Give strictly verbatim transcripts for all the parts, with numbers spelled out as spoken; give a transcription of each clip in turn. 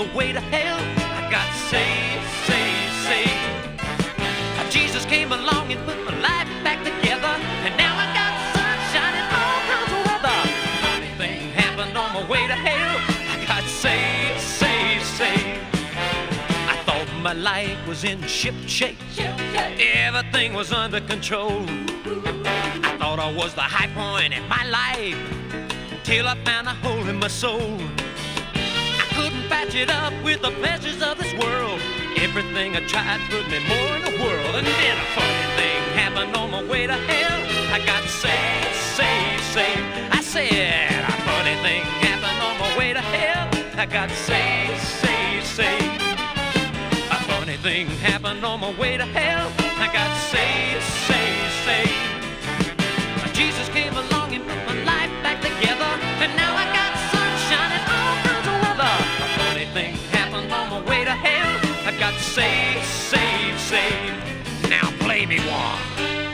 the way to hell. I got saved, saved, saved. Jesus came along and put my life back together, and now I got sunshine and all kinds of weather. Funny thing happened on my way to hell. I got saved, saved, saved. I thought my life was in ship shape. Everything was under control. I thought I was the high point in my life, till I found a hole in my soul. I couldn't patch it up with the pleasures of this world. Everything I tried put me more in the world. And then a funny thing happened on my way to hell. I got saved, saved, saved. I said a funny thing happened on my way to hell. I got saved, saved, saved. A funny thing happened on my way to hell. I got saved, saved, saved. Jesus came along and put my life back together, and now I got sunshine and all kinds of weather. A funny thing happened on my way to hell. I got saved, saved, saved. Now play me one.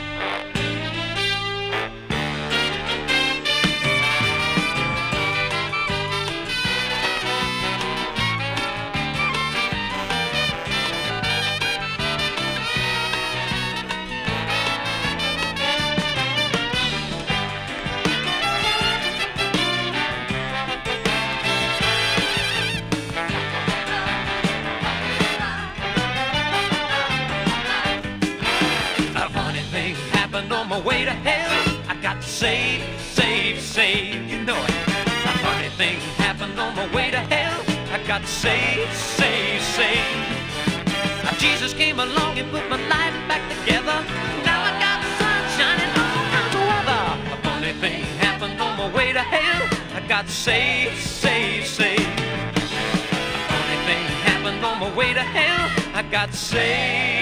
On my way to hell, I got saved, saved, saved. You know it. A funny thing happened on my way to hell. I got saved, saved, saved. Jesus came along and put my life back together. Now I got sunshine and all kinds of weather. A funny thing happened on my way to hell. I got saved, saved, saved. A funny thing happened on my way to hell. I got saved.